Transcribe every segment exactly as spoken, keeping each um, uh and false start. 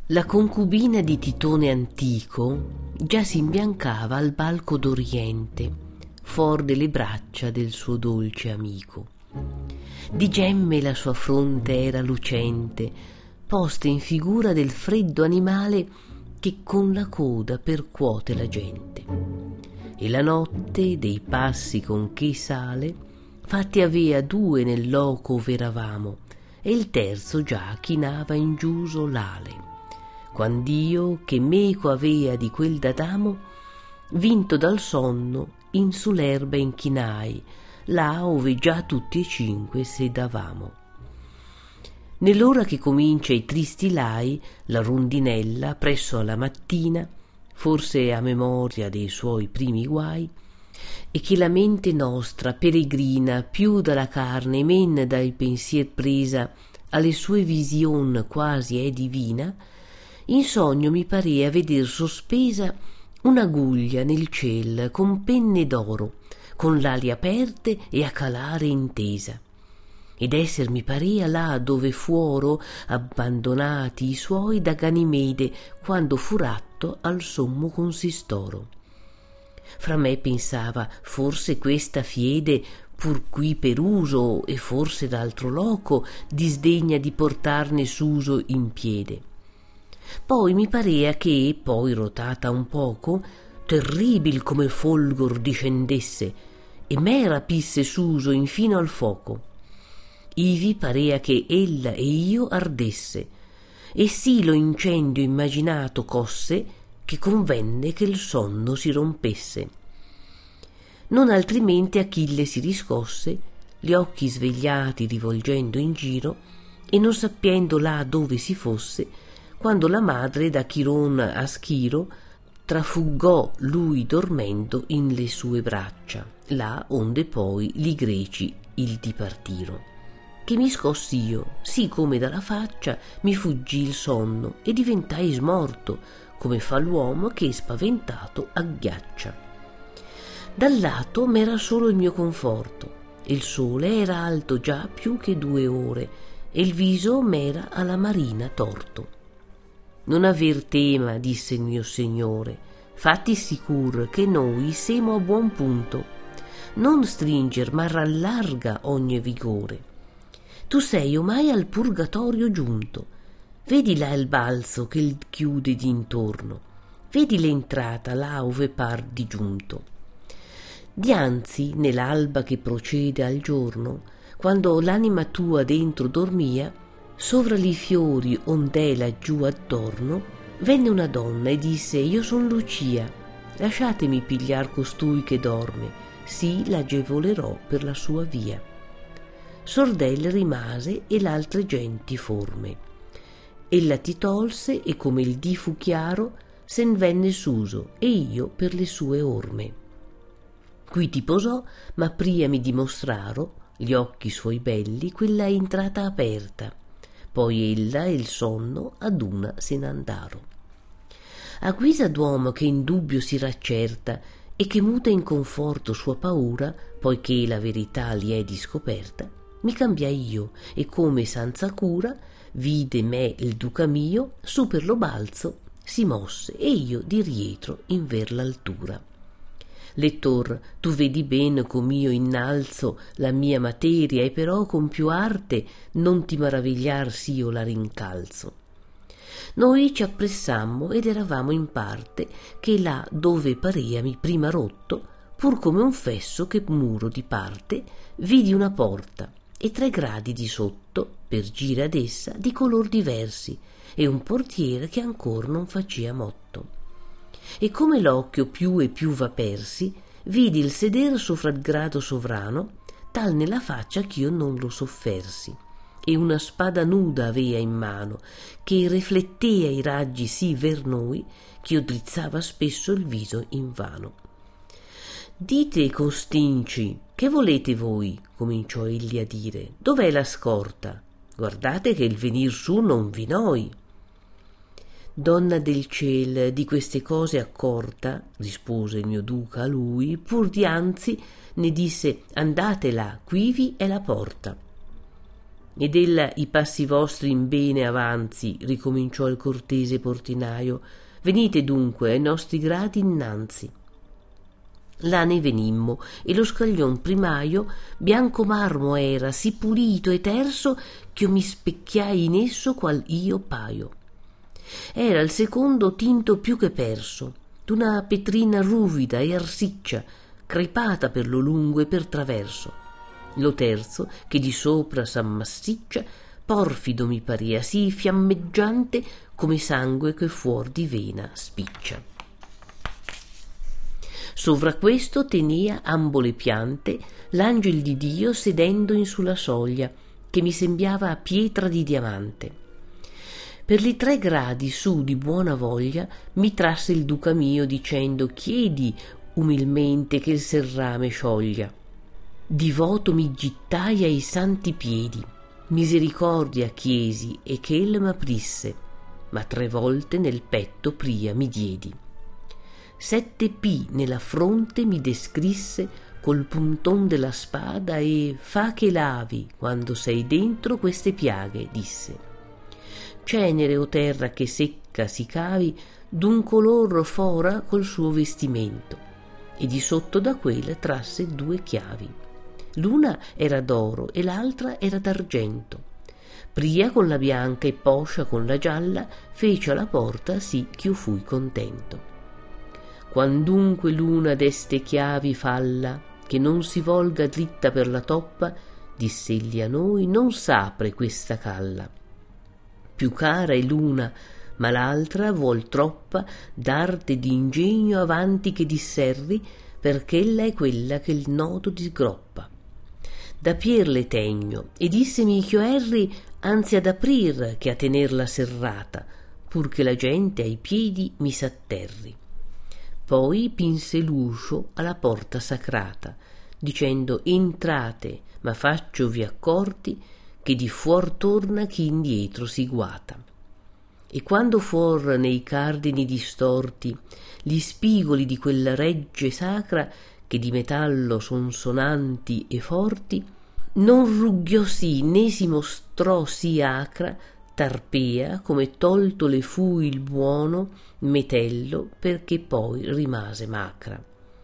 La concubina di Titone antico già si imbiancava al balco d'Oriente, for delle braccia del suo dolce amico. Di gemme la sua fronte era lucente, posta in figura del freddo animale che con la coda percuote la gente. E la notte dei passi con che sale, fatti avea due nel loco ov'eravamo, e il terzo già chinava in giuso l'ale. Quand'io, che meco avea di quel d'Adamo, vinto dal sonno, in su l'erba inchinai, là ove già tutti e cinque sedavamo. Nell'ora che comincia i tristi lai, la rondinella, presso alla mattina, forse a memoria dei suoi primi guai, e che la mente nostra peregrina più dalla carne men dai pensier presa alle sue vision quasi è divina, in sogno mi parea veder sospesa un'aguglia nel ciel con penne d'oro, con l'ali aperte e a calare intesa, ed esser mi parea là dove fuoro abbandonati i suoi da Ganimede quando fu ratto al sommo consistoro. Fra me pensava, forse questa fiede pur qui per uso e forse d'altro loco disdegna di portarne s'uso in piede. Poi mi parea che, poi rotata un poco, terribil come folgor discendesse e me rapisse s'uso infino al foco. Ivi parea che ella e io ardesse, e sì lo incendio immaginato cosse che convenne che il sonno si rompesse. Non altrimenti Achille si riscosse, gli occhi svegliati rivolgendo in giro, e non sappiendo là dove si fosse, quando la madre da Chiron a Schiro trafuggò lui dormendo in le sue braccia, là onde poi li greci il dipartiro. Che mi scossi io, sì come dalla faccia mi fuggì il sonno e diventai smorto, come fa l'uomo che spaventato agghiaccia. Dal lato m'era solo il mio conforto, e il sole era alto già più che due ore, e il viso m'era alla marina torto. Non aver tema, disse il mio signore, fatti sicur che noi semo a buon punto, non stringer ma rallarga ogni vigore. Tu sei omai al purgatorio giunto, vedi là il balzo che il chiude d'intorno, vedi l'entrata là ove par di giunto. Dianzi, nell'alba che procede al giorno, quando l'anima tua dentro dormia, sovra li fiori ond'è laggiù attorno, venne una donna e disse: io son Lucia, lasciatemi pigliar costui che dorme, sì l'agevolerò per la sua via. Sordel rimase e l'altre genti forme. Ella ti tolse e come il dì fu chiaro, sen venne s'uso e io per le sue orme. Qui ti posò, ma pria mi dimostraro gli occhi suoi belli quella entrata aperta. Poi ella e il sonno ad una se n'andaro. A guisa d'uomo che in dubbio si raccerta e che muta in conforto sua paura, poiché la verità li è discoperta, mi cambiai io e come senza cura vide me il duca mio, su per lo balzo si mosse e io di rietro in ver l'altura. Lettor, tu vedi ben com'io innalzo la mia materia e però con più arte non ti maravigliar s'io la rincalzo. Noi ci appressammo ed eravamo in parte che là dove pareami prima rotto, pur come un fesso che muro di parte, vidi una porta e tre gradi di sotto, per gira ad essa, di color diversi, e un portiere che ancor non facea motto. E come l'occhio più e più va persi, vidi il seder sopra il grado sovrano, tal nella faccia ch'io non lo soffersi, e una spada nuda avea in mano, che riflettea i raggi sì ver noi, ch'io drizzava spesso il viso invano. Dite, costinci, che volete voi? Cominciò egli a dire. Dov'è la scorta? Guardate che il venir su non vi noi. Donna del ciel, di queste cose accorta, rispose il mio duca a lui, pur dianzi ne disse: andate là, quivi è la porta. ed ella i passi vostri in bene avanzi, ricominciò il cortese portinaio. Venite dunque ai nostri gradi innanzi. Là ne venimmo, e lo scaglion primaio bianco marmo era, sì pulito e terso, ch'io mi specchiai in esso qual io paio. Era il secondo tinto più che perso, d'una petrina ruvida e arsiccia, crepata per lo lungo e per traverso. Lo terzo, che di sopra s'ammassiccia, porfido mi parea, sì fiammeggiante come sangue che fuor di vena spiccia. Sovra questo tenia ambo le piante l'angel di Dio sedendo in sulla soglia, che mi sembiava a pietra di diamante. Per li tre gradi su di buona voglia mi trasse il duca mio dicendo: chiedi umilmente che il serrame scioglia. Divoto mi gittai ai santi piedi, misericordia chiesi e che el m'aprisse, ma tre volte nel petto pria mi diedi. Sette P nella fronte mi descrisse col punton della spada e fa che lavi quando sei dentro queste piaghe, disse. Cenere o terra che secca si cavi d'un color fora col suo vestimento, e di sotto da quella trasse due chiavi. L'una era d'oro e l'altra era d'argento. Pria con la bianca e poscia con la gialla fece alla porta sì ch'io fui contento. Quandunque l'una d'este chiavi falla, che non si volga dritta per la toppa, diss'egli a noi, non s'apre questa calla. Più cara è l'una, ma l'altra vuol troppa d'arte e d'ingegno avanti che disserri, perch'ella è quella che il nodo disgroppa. Da pier le tegno, e dissemi ch'io erri anzi ad aprir che a tenerla serrata, pur che la gente ai piedi mi s'atterri. Poi pinse l'uscio alla porta sacrata, dicendo: entrate, ma facciovi accorti che di fuor torna chi indietro si guata. E quando fuor nei cardini distorti gli spigoli di quella regge sacra, che di metallo son sonanti e forti, non rugghiò sì né si mostrò sì acra Tarpea, come tolto le fu il buono metello, perché poi rimase macra.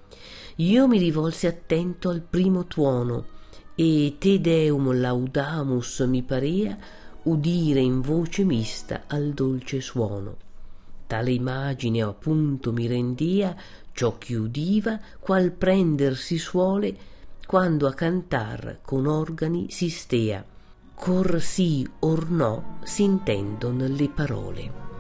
Io mi rivolsi attento al primo tuono, e Te Deum laudamus mi parea udire in voce mista al dolce suono. Tale imagine appunto mi rendia ciò che udiva, qual prender si suole quando a cantar con organi si stea, ch'or sì or no s'intendon le parole.